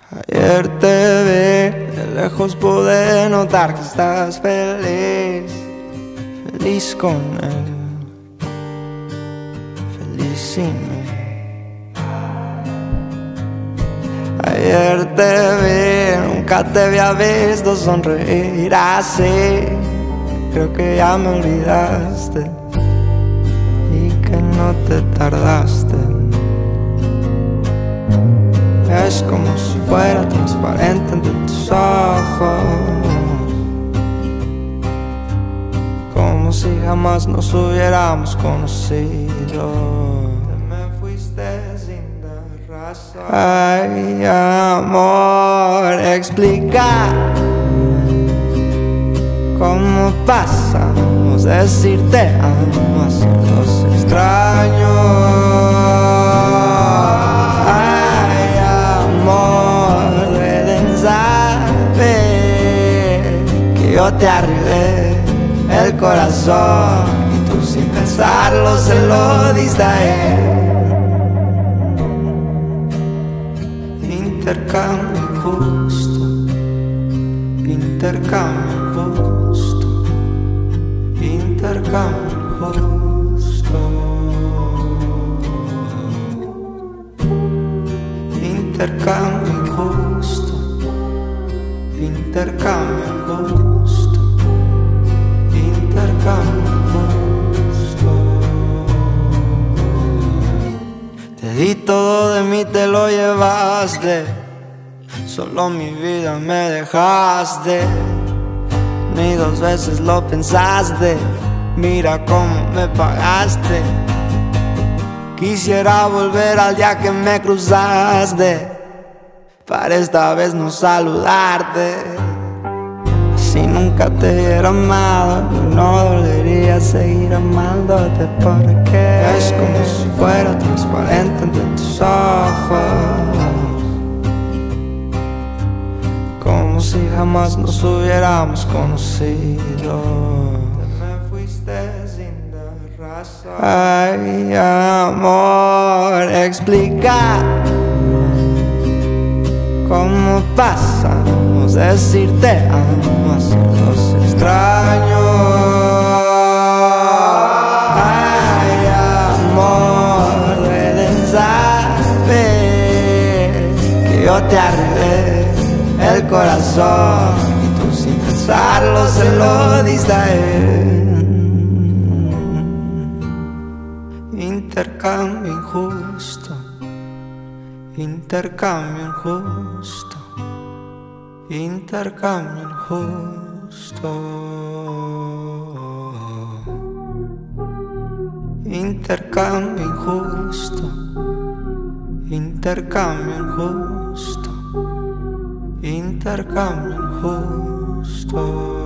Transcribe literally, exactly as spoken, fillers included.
Ayer te vi, de lejos pude notar que estás feliz, feliz con él, feliz sin mí. Ayer te vi, nunca te había visto sonreír así. Creo que ya me olvidaste y que no te tardaste. Es como si fuera transparente entre tus ojos, como si jamás nos hubiéramos conocido. Te me fuiste sin dar razón. Ay, amor, explícame cómo pasamos de decirte amo a ser dos extraños. Yo te arreglé el corazón y tú sin pensarlo se lo diste a él. Intercambio injusto, intercambio injusto, intercambio injusto, intercambio injusto, intercambio injusto. Te di todo de mí, te lo llevaste, solo mi vida me dejaste. Ni dos veces lo pensaste, mira cómo me pagaste. Quisiera volver al día que me cruzaste, para esta vez no saludarte. Si nunca te hubiera amado, no dolería seguir amándote, porque es como si fuera transparente entre tus ojos, como si jamás nos hubiéramos conocido. Te me fuiste sin dar razón. Ay, amor, explica cómo pasamos de decirte amo a ser dos extraños. Ay, amor, duelen saber que yo te arreglé el corazón y tú sin pensarlo se lo diste a él. Intercambio injusto, intercambio injusto, intercambio injusto, intercambio injusto, intercambio injusto, intercambio injusto.